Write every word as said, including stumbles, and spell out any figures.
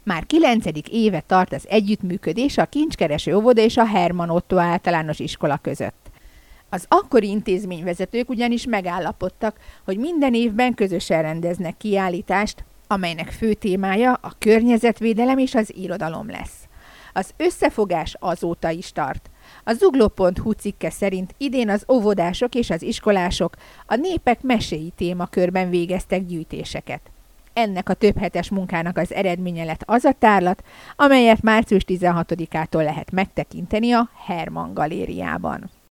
Már kilencedik éve tart az együttműködés a Kincskereső óvoda és a Herman Otto általános iskola között. Az akkori intézményvezetők ugyanis megállapodtak, hogy minden évben közösen rendeznek kiállítást, amelynek fő témája a környezetvédelem és az irodalom lesz. Az összefogás azóta is tart. A zugló pont hu cikke szerint idén az óvodások és az iskolások a Népek meséi témakörben végeztek gyűjtéseket. Ennek a többhetes munkának az eredménye lett az a tárlat, amelyet március tizenhatodikától lehet megtekinteni a Herman Galériában.